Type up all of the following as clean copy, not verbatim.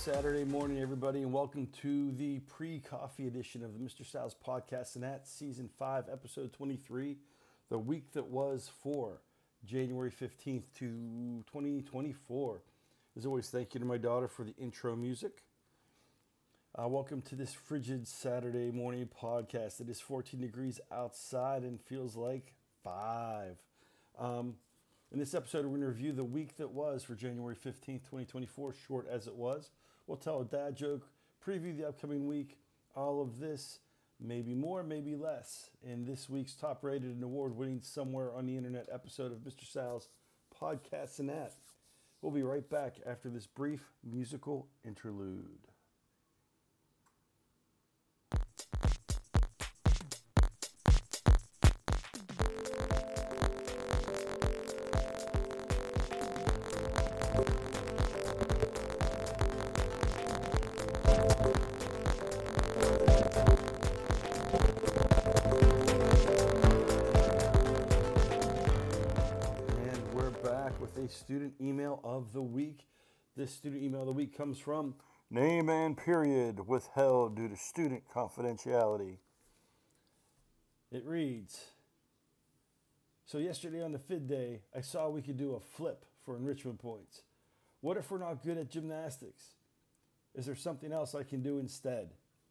Saturday morning, everybody, and welcome to the pre-coffee edition of the Mr. Sal's Podcast, and that's Season 5, Episode 23, the week that was for January 15th to 2024. As always, thank you to my daughter for the intro music. Welcome to this frigid Saturday morning podcast. It is 14 degrees outside and feels like 5. In this episode, we're going to review the week that was for January 15th, 2024, short as it was. We'll tell a dad joke, preview the upcoming week, all of this, maybe more, maybe less, in this week's top-rated and award-winning somewhere on the internet episode of Mr. Sal's Podcast and that. We'll be right back after this brief musical interlude. Student email of the week. This student email of the week comes from name and period withheld due to student confidentiality. It reads, so yesterday on the FID day, I saw we could do a flip for enrichment points. What if we're not good at gymnastics? Is there something else I can do instead?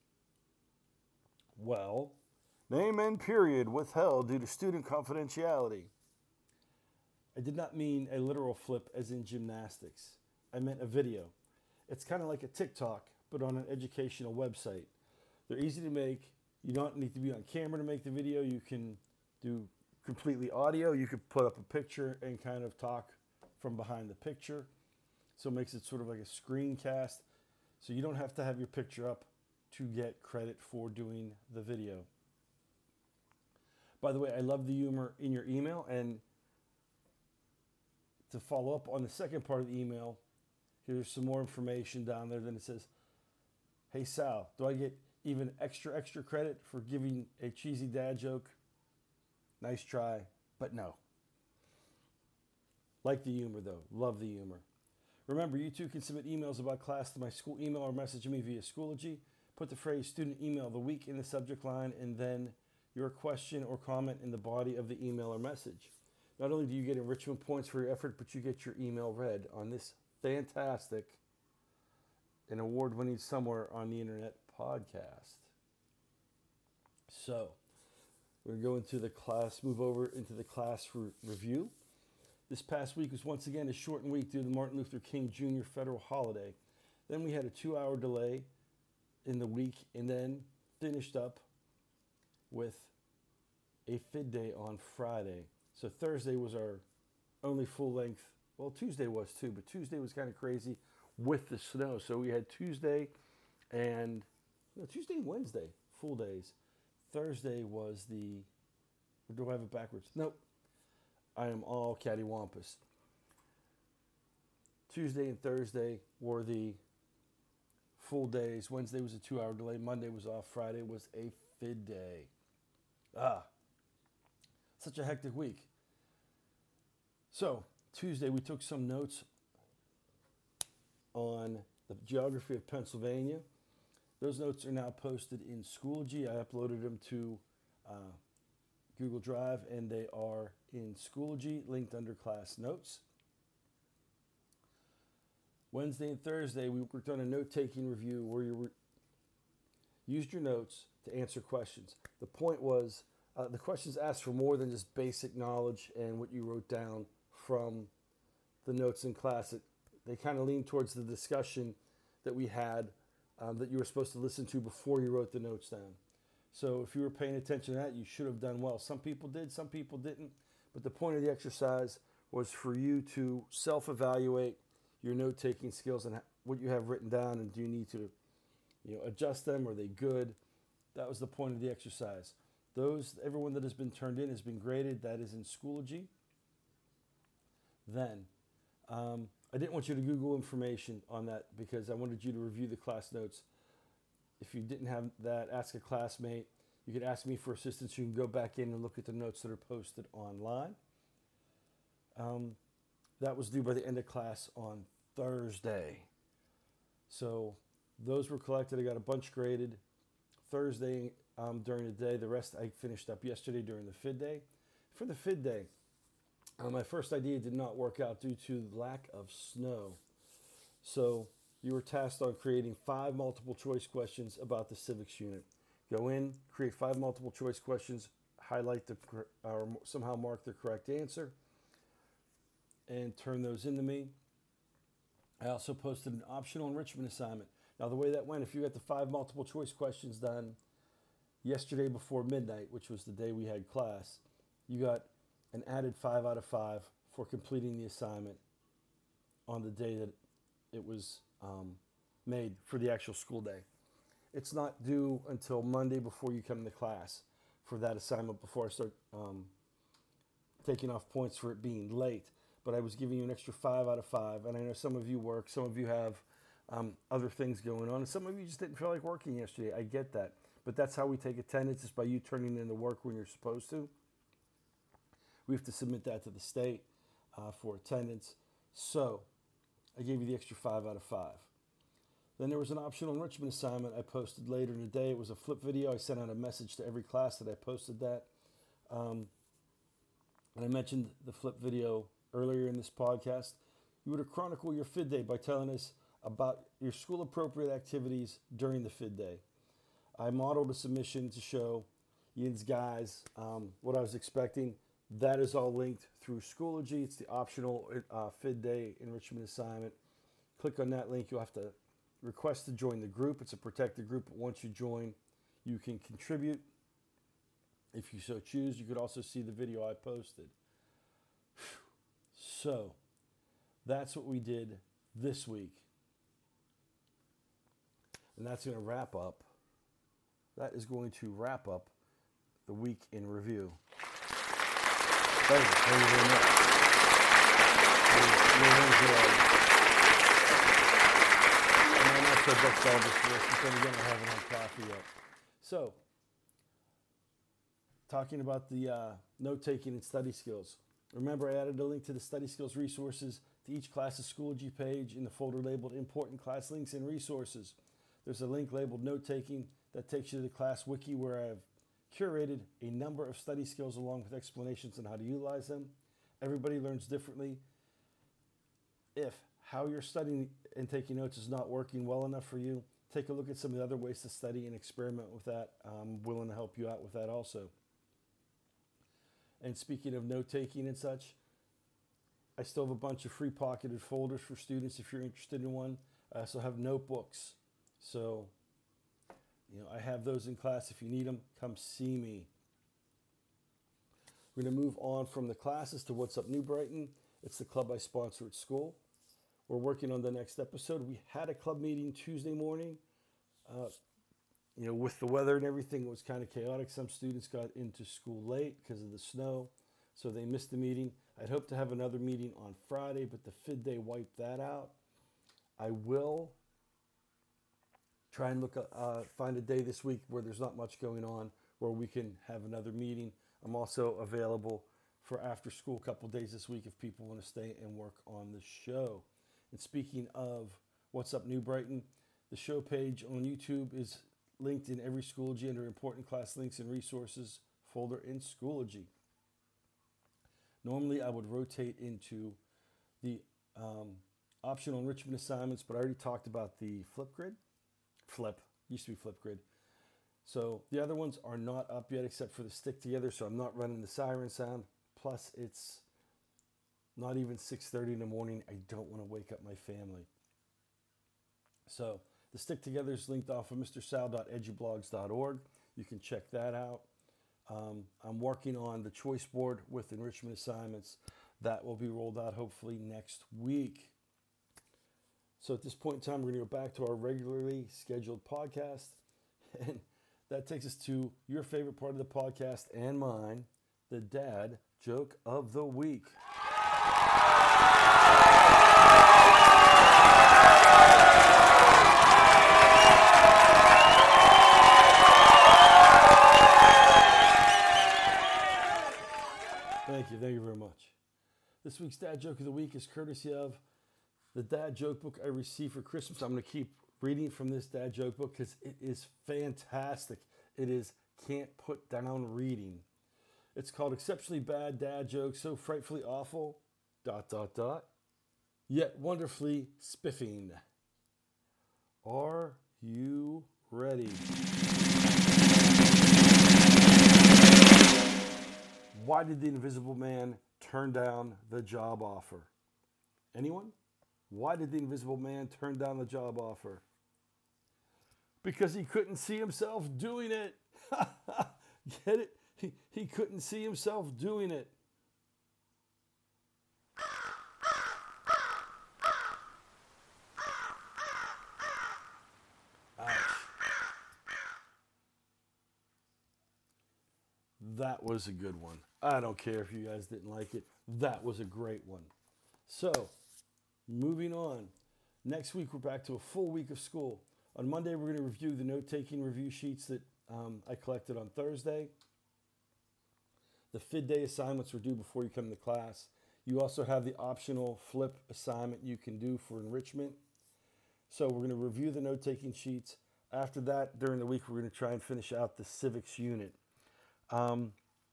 Well, name and period withheld due to student confidentiality. I did not mean a literal flip as in gymnastics. I meant a video. It's kind of like a TikTok, but on an educational website. They're easy to make. You don't need to be on camera to make the video. You can do completely audio. You could put up a picture and kind of talk from behind the picture. So it makes it sort of like a screencast. So you don't have to have your picture up to get credit for doing the video. By the way, I love the humor in your email, and to follow up on the second part of the email, here's some more information down there. Then it says, hey Sal, do I get even extra credit for giving a cheesy dad joke? Nice try, but no. Like the humor though, love the humor. Remember, you too can submit emails about class to my school email or message me via Schoology. Put the phrase student email of the week in the subject line and then your question or comment in the body of the email or message. Not only do you get enrichment points for your effort, but you get your email read on this fantastic and award-winning somewhere on the internet podcast. So, we're going to the class, move over into the class review. This past week was once again a shortened week due to the Martin Luther King Jr. federal holiday. Then we had a 2-hour delay in the week and then finished up with a FID day on Friday. So Thursday was our only full length. Well, Tuesday was too, but Tuesday was kind of crazy with the snow. So we had Tuesday and Wednesday, full days. Thursday was or do I have it backwards? Nope. I am all cattywampus. Tuesday and Thursday were the full days. Wednesday was a 2-hour delay. Monday was off. Friday was a FID day. Such a hectic week. So, Tuesday we took some notes on the geography of Pennsylvania. Those notes are now posted in Schoology. I uploaded them to Google Drive, and they are in Schoology, linked under class notes. Wednesday and Thursday we worked on a note-taking review where you used your notes to answer questions. The point was, the questions asked for more than just basic knowledge and what you wrote down from the notes in class. They kind of lean towards the discussion that we had that you were supposed to listen to before you wrote the notes down. So if you were paying attention to that, you should have done well. Some people did, some people didn't. But the point of the exercise was for you to self-evaluate your note-taking skills and what you have written down, and do you need to adjust them? Are they good? That was the point of the exercise. Everyone that has been turned in has been graded. That is in Schoology. Then, I didn't want you to Google information on that because I wanted you to review the class notes. If you didn't have that, ask a classmate. You could ask me for assistance. You can go back in and look at the notes that are posted online. That was due by the end of class on Thursday. So those were collected. I got a bunch graded Thursday during the day. The rest I finished up yesterday during the FID day. For the FID day, my first idea did not work out due to lack of snow. So you were tasked on creating 5 multiple choice questions about the civics unit. Go in, create 5 multiple choice questions, highlight or somehow mark the correct answer, and turn those into me. I also posted an optional enrichment assignment. Now the way that went, if you got the 5 multiple choice questions done yesterday before midnight, which was the day we had class, you got an added 5 out of 5 for completing the assignment on the day that it was made for the actual school day. It's not due until Monday before you come to class for that assignment before I start taking off points for it being late. But I was giving you an extra 5 out of 5. And I know some of you work, some of you have other things going on, and some of you just didn't feel like working yesterday. I get that. But that's how we take attendance, is by you turning in the work when you're supposed to. We have to submit that to the state for attendance. So I gave you the extra 5 out of 5. Then there was an optional enrichment assignment I posted later in the day. It was a flip video. I sent out a message to every class that I posted that. And I mentioned the flip video earlier in this podcast. You were to chronicle your FID day by telling us about your school appropriate activities during the FID day. I modeled a submission to show Yin's guys what I was expecting. That is all linked through Schoology. It's the optional FID day enrichment assignment. Click on that link. You'll have to request to join the group. It's a protected group, but once you join, you can contribute if you so choose. You could also see the video I posted. So that's what we did this week. And that's going to wrap up. That is going to wrap up the week in review. Thank you very much. And I'm not sure that's all this for us, but then again, I haven't had coffee yet. So, talking about the note-taking and study skills. Remember, I added a link to the study skills resources to each class's Schoology page in the folder labeled Important Class Links and Resources. There's a link labeled Note-Taking that takes you to the class wiki, where I've curated a number of study skills along with explanations on how to utilize them. Everybody learns differently. If how you're studying and taking notes is not working well enough for you, take a look at some of the other ways to study and experiment with that. I'm willing to help you out with that also. And speaking of note-taking and such, I still have a bunch of free pocketed folders for students if you're interested in one. I also have notebooks. So, I have those in class. If you need them, come see me. We're going to move on from the classes to What's Up New Brighton. It's the club I sponsor at school. We're working on the next episode. We had a club meeting Tuesday morning. With the weather and everything, it was kind of chaotic. Some students got into school late because of the snow, so they missed the meeting. I'd hope to have another meeting on Friday, but the FID day wiped that out. I will try and find a day this week where there's not much going on, where we can have another meeting. I'm also available for after school a couple days this week if people want to stay and work on the show. And speaking of What's Up New Brighton, the show page on YouTube is linked in every Schoology under Important Class Links and Resources folder in Schoology. Normally I would rotate into the optional enrichment assignments, but I already talked about the used to be Flipgrid. So the other ones are not up yet except for the stick together, so I'm not running the siren sound. Plus it's not even 6:30 in the morning. I don't want to wake up my family. So the stick together is linked off of mrsal.edublogs.org. You can check that out. I'm working on the choice board with enrichment assignments. That will be rolled out hopefully next week. So at this point in time, we're going to go back to our regularly scheduled podcast. And that takes us to your favorite part of the podcast and mine, the dad joke of the week. Thank you very much. This week's dad joke of the week is courtesy of the dad joke book I received for Christmas. I'm going to keep reading from this dad joke book because it is fantastic. It is can't put down reading. It's called Exceptionally Bad Dad Jokes, So Frightfully Awful, ... Yet Wonderfully Spiffing. Are you ready? Why did the Invisible Man turn down the job offer? Anyone? Why did the Invisible Man turn down the job offer? Because he couldn't see himself doing it. Get it? He couldn't see himself doing it. Ouch. That was a good one. I don't care if you guys didn't like it. That was a great one. So, moving on. Next week, we're back to a full week of school. On Monday, we're going to review the note-taking review sheets that I collected on Thursday. The FID day assignments are due before you come to class. You also have the optional flip assignment you can do for enrichment. So we're going to review the note-taking sheets. After that, during the week, we're going to try and finish out the civics unit. I'm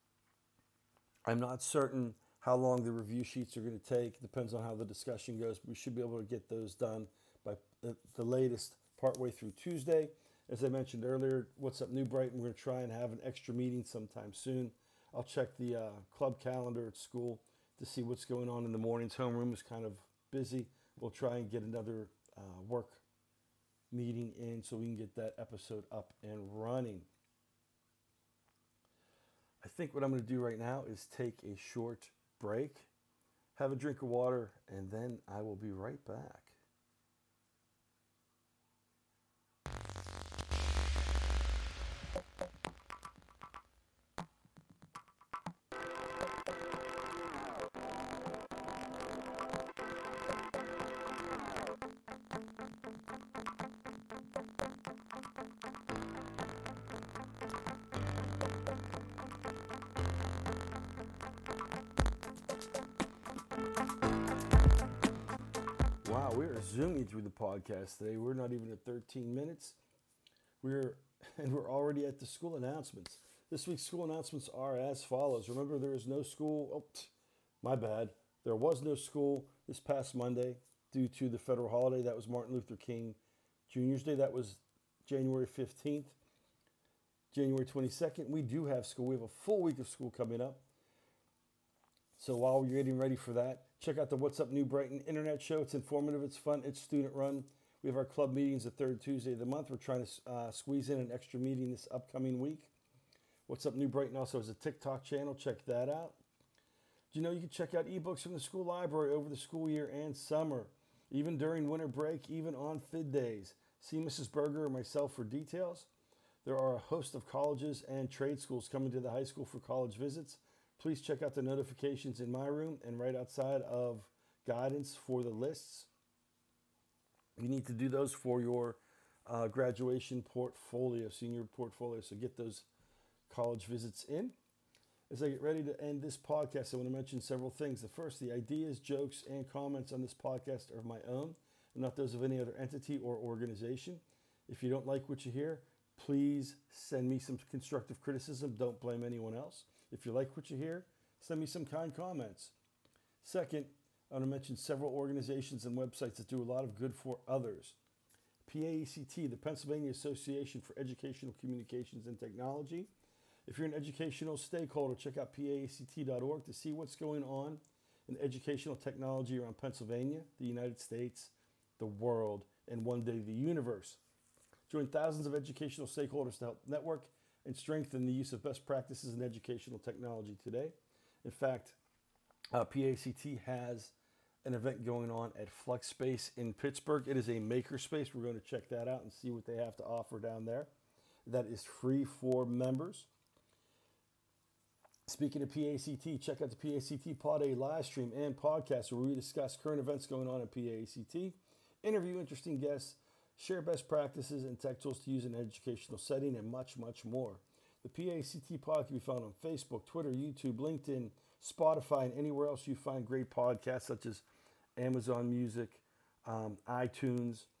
not certain how long the review sheets are going to take. It depends on how the discussion goes. But we should be able to get those done by the latest partway through Tuesday. As I mentioned earlier, What's Up New Brighton? We're going to try and have an extra meeting sometime soon. I'll check the club calendar at school to see what's going on in the mornings. Homeroom is kind of busy. We'll try and get another work meeting in so we can get that episode up and running. I think what I'm going to do right now is take a short break, have a drink of water, and then I will be right back. Wow, we're zooming through the podcast today. We're not even at 13 minutes. We're already at the school announcements. This week's school announcements are as follows. Remember, there is no school. Oh, my bad. There was no school this past Monday due to the federal holiday. That was Martin Luther King Jr.'s Day. That was January 15th. January 22nd, we do have school. We have a full week of school coming up. So while you're getting ready for that, check out the What's Up New Brighton internet show. It's informative, it's fun, it's student run. We have our club meetings the third Tuesday of the month. We're trying to squeeze in an extra meeting this upcoming week. What's Up New Brighton also has a TikTok channel. Check that out. Do you know you can check out ebooks from the school library over the school year and summer, even during winter break, even on FID days? See Mrs. Berger or myself for details. There are a host of colleges and trade schools coming to the high school for college visits. Please check out the notifications in my room and right outside of guidance for the lists. You need to do those for your graduation portfolio, senior portfolio. So get those college visits in. As I get ready to end this podcast, I want to mention several things. The first, the ideas, jokes, and comments on this podcast are my own and not those of any other entity or organization. If you don't like what you hear, please send me some constructive criticism. Don't blame anyone else. If you like what you hear, send me some kind comments. Second, I want to mention several organizations and websites that do a lot of good for others. PAECT, the Pennsylvania Association for Educational Communications and Technology. If you're an educational stakeholder, check out PAECT.org to see what's going on in educational technology around Pennsylvania, the United States, the world, and one day the universe. Join thousands of educational stakeholders to help network and strengthen the use of best practices in educational technology today. In fact, PACT has an event going on at Flex Space in Pittsburgh. It is a makerspace. We're going to check that out and see what they have to offer down there. That is free for members. Speaking of PACT, check out the PACT Pod, a live stream and podcast where we discuss current events going on at PACT, interview interesting guests, share best practices and tech tools to use in an educational setting, and much, much more. The PACT Pod can be found on Facebook, Twitter, YouTube, LinkedIn, Spotify, and anywhere else you find great podcasts such as Amazon Music, iTunes,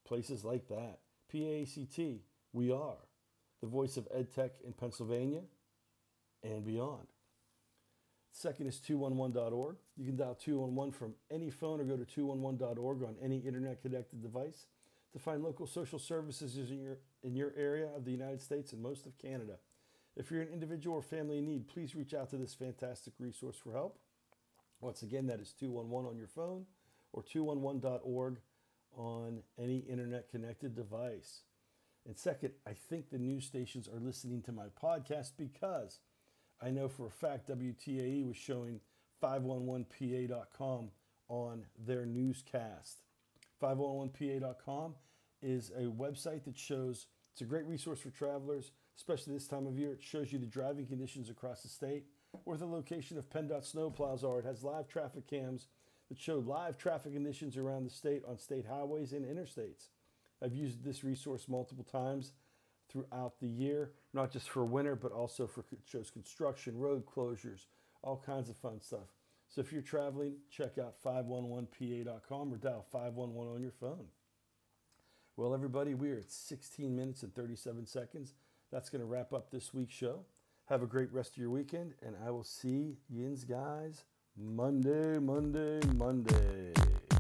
places like that. PACT, we are the voice of EdTech in Pennsylvania and beyond. Second is 211.org. You can dial 211 from any phone or go to 211.org on any internet-connected device to find local social services in your area of the United States and most of Canada. If you're an individual or family in need, please reach out to this fantastic resource for help. Once again, that is 211 on your phone or 211.org on any internet-connected device. And second, I think the news stations are listening to my podcast because I know for a fact WTAE was showing 511pa.com on their newscast. 511pa.com is a website that shows, it's a great resource for travelers, especially this time of year. It shows you the driving conditions across the state, where the location of PennDOT snowplows are. It has live traffic cams that show live traffic conditions around the state on state highways and interstates. I've used this resource multiple times throughout the year, not just for winter, but also for it shows construction, road closures, all kinds of fun stuff. So if you're traveling, check out 511pa.com or dial 511 on your phone. Well, everybody, we are at 16 minutes and 37 seconds. That's going to wrap up this week's show. Have a great rest of your weekend, and I will see yins guys Monday.